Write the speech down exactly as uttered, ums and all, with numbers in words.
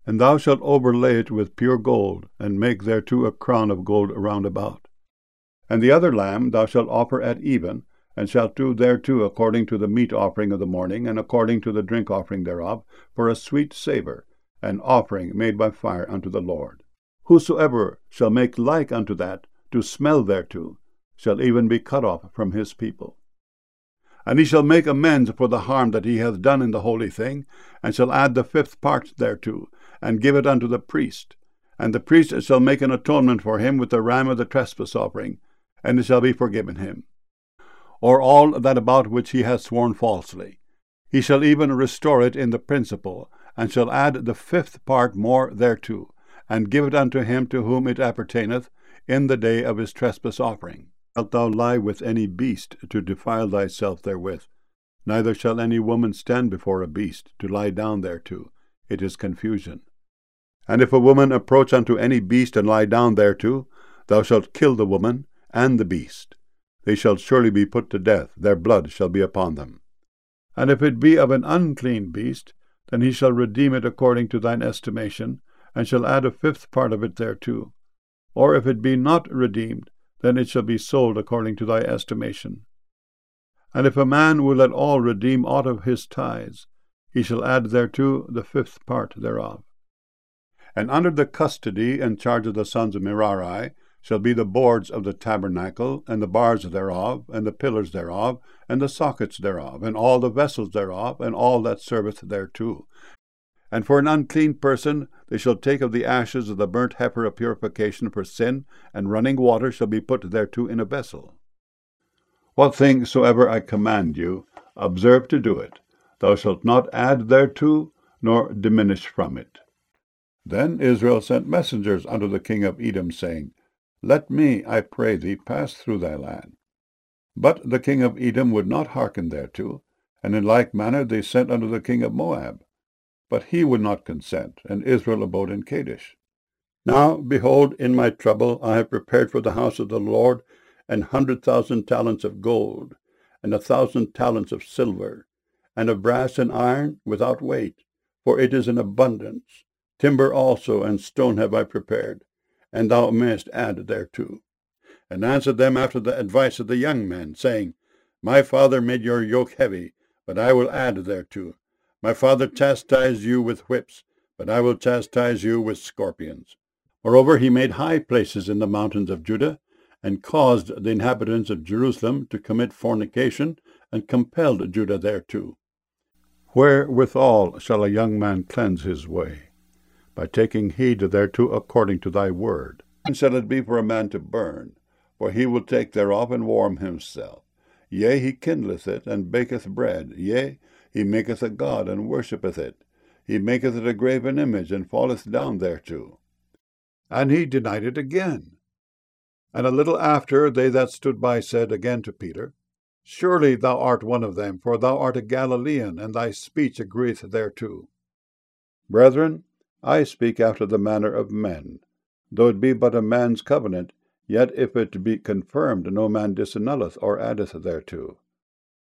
And thou shalt overlay it with pure gold, and make thereto a crown of gold round about. And the other lamb thou shalt offer at even, and shalt do thereto according to the meat offering of the morning, and according to the drink offering thereof, for a sweet savour, an offering made by fire unto the Lord. Whosoever shall make like unto that, to smell thereto, shall even be cut off from his people. And he shall make amends for the harm that he hath done in the holy thing, and shall add the fifth part thereto, and give it unto the priest. And the priest shall make an atonement for him with the ram of the trespass offering, and it shall be forgiven him. Or all that about which he hath sworn falsely. He shall even restore it in the principal, and shall add the fifth part more thereto, and give it unto him to whom it appertaineth, in the day of his trespass offering. Shalt thou lie with any beast to defile thyself therewith? Neither shall any woman stand before a beast to lie down thereto. It is confusion. And if a woman approach unto any beast and lie down thereto, thou shalt kill the woman and the beast. They shall surely be put to death, their blood shall be upon them. And if it be of an unclean beast, then he shall redeem it according to thine estimation, and shall add a fifth part of it thereto. Or if it be not redeemed, then it shall be sold according to thy estimation. And if a man will at all redeem aught of his tithes, he shall add thereto the fifth part thereof. And under the custody and charge of the sons of Merari shall be the boards of the tabernacle, and the bars thereof, and the pillars thereof, and the sockets thereof, and all the vessels thereof, and all that serveth thereto. And for an unclean person they shall take of the ashes of the burnt heifer of purification for sin, and running water shall be put thereto in a vessel. What thing soever I command you, observe to do it. Thou shalt not add thereto, nor diminish from it. Then Israel sent messengers unto the king of Edom, saying, Let me, I pray thee, pass through thy land. But the king of Edom would not hearken thereto, and in like manner they sent unto the king of Moab. But he would not consent, and Israel abode in Kadesh. Now, behold, in my trouble I have prepared for the house of the Lord an hundred thousand talents of gold, and a thousand talents of silver, and of brass and iron without weight, for it is in abundance. Timber also and stone have I prepared, and thou mayest add thereto. And answered them after the advice of the young men, saying, My father made your yoke heavy, but I will add thereto. My father chastised you with whips, but I will chastise you with scorpions. Moreover, he made high places in the mountains of Judah, and caused the inhabitants of Jerusalem to commit fornication, and compelled Judah thereto. Wherewithal shall a young man cleanse his way? By taking heed thereto according to thy word. And shall it be for a man to burn? For he will take thereof and warm himself. Yea, he kindleth it, and baketh bread. Yea, he maketh a god, and worshippeth it. He maketh it a graven image, and falleth down thereto. And he denied it again. And a little after, they that stood by said again to Peter, Surely thou art one of them, for thou art a Galilean, and thy speech agreeth thereto. Brethren, I speak after the manner of men. Though it be but a man's covenant, yet if it be confirmed, no man disannulleth or addeth thereto.